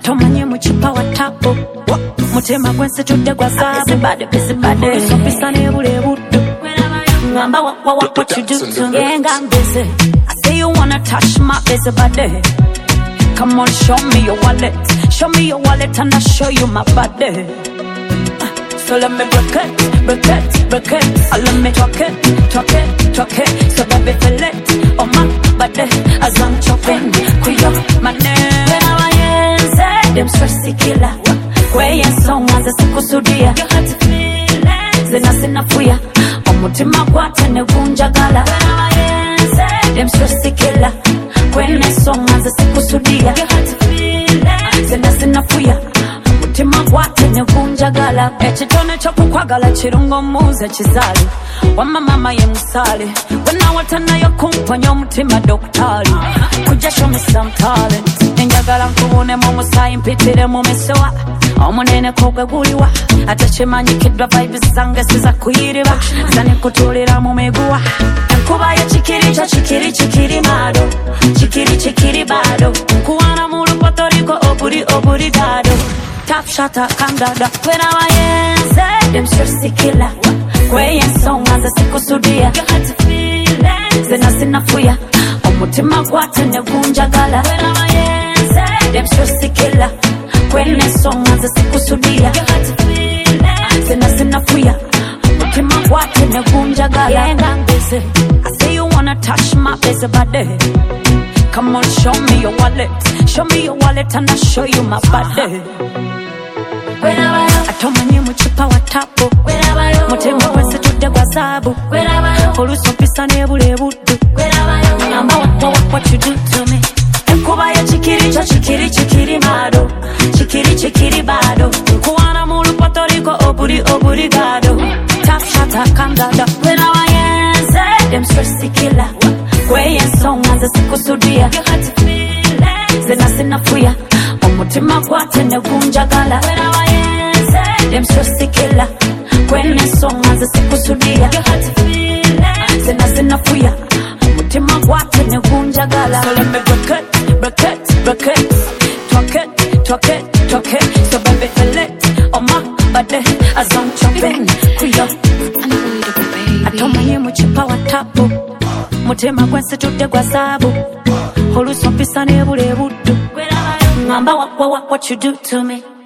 Atomanye muchipa wa tapo Mutema gwense tudde gwa zabu Busy body Usopisa nebule budu Ngamba what you do to me Ain't got busy I say you wanna touch my busy body Come on, show me your wallet Show me your wallet and I'll show you my body So let me break it Let me talk it So baby feel it on my body As I'm chopping Kuyo mane When I yenze Dem stressy killer Kweye songa sikusudia You had to feel it Zina sinafuya Omutima gwate nevunjagala When I yenze Dem stressy killer Kweye songa sikusudia You had to feel it Zina sinafuya Mutima gwate nevunjagala Echitone chokukwagala chirungo muze chizali Wama mama ye musali Wena watana yo kumpanyo mutima doktali Kuja show me some talent Njagala nkubune mumusayi mpitire mumisewa Omunene kogwe guliwa Atachimanyi kidwa vibes zange siza kuyiriba Zani kutulira mumiguwa Nkuba ya chikiri mado Chikiri bado Kuwana mulu Puerto Rico oburi dado Top shotter, calm down. When I yenze, dem stressy killer. Kweye songa za sikusudia. You had to feel it. Zina sinafuya. Omutima gwate nevunjagala. When I yenze, dem stressy killer. Kweye songa za sikusudia. You had to feel it. Zina sinafuya. Omutima gwate nevunjagala. Yeah, I'm busy. I say you wanna touch my busy body. Come on, show me your wallet. Show me your wallet and I'll show you my body. Atomanye muchipa wa tapo Mutema gwense tudde gwa zabu Olusopisa nebule budu Ngamba what you do to me Nkuba ya chikiri mado Chikiri bado Kuwana mulu Puerto Rico oburi gado Top shotter calm down. When I yenze Dem stressy killer Kweye songa za sikusudia You had to feel it Zina sinafuya Omutima gwate nevunjagala When I yenze Dem stressy killer Kweye songa za sikusudia You had to feel it Zina sinafuya Omutima gwate nevunjagala So let me break it Talk it So baby feel it on my body As I'm chopping Kuyo Atomanye muchipa wa tapo Mutema gwense tudde gwa zabu Olusopisa nebule budu Ngamba what you do to me